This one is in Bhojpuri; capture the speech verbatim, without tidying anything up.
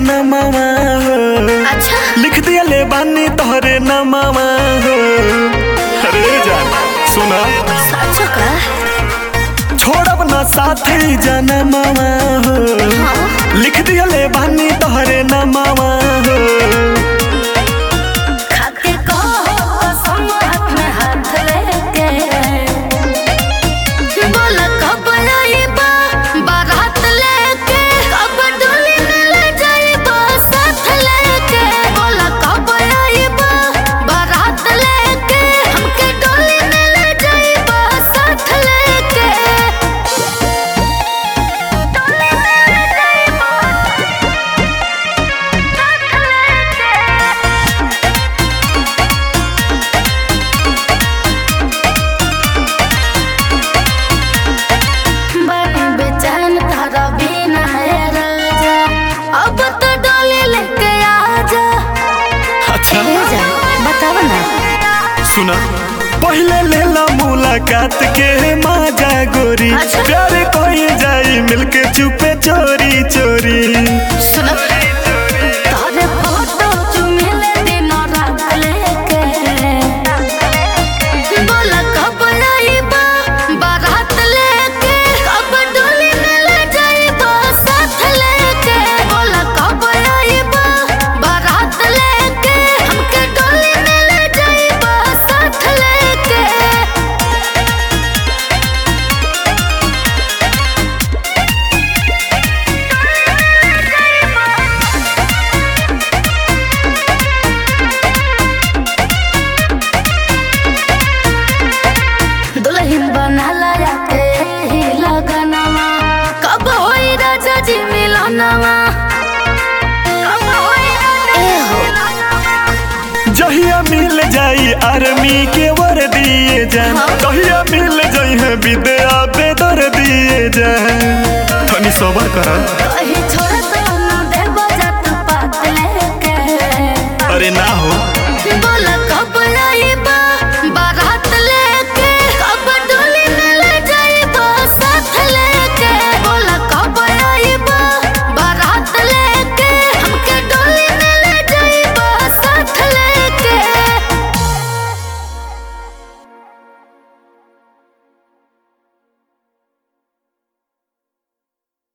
जनमावा हो। अच्छा लिख दिया ले बानी तोहरे नमावा हो। अरे जान सुना सच का छोड़ब ना साथी जनमावा हो। हाँ। लिख दिया ले बानी तोहरे नमावा हो। खाके को हाथ में हाथ लेके बोला कब आईबा बारात लेके कब डोली में ले जाईबा साथ लेके बोला कब आईबा बारात लेके हमके डोली में ले जाईबा साथ लेके डोली में ले जाईबा बड़ी बेचैन तारा बिना है राजा अब तो डोली लेके आजा। अच्छा ले जा बतावा ना सुना पहले लेला मुलाकात के मजा गोरी। अच्छा। प्यार कोई जाई मिलके चुपे चोरी चोरी। सुनो तारे फोटो चुमिले दिन रात लेके बोला कब आईबा बारात लेके कब डोली में ले जाईबा साथ लेके बोला कब आईबा बारात लेके हमके डोली में ले जाईबा साथ लेके दुल्हन बनला के ही लगनवा कब होई राजा जी मिलनवा कब होई राजा जी मिलनवा। जहिया मिल जाई आर्मी के वर दिए जान। हाँ। कहिया मिल जाई है विद्या बेदर दिए जान। थनी सबर कर कहीं छोड़ तो न देबो जात पात लेके अरे ना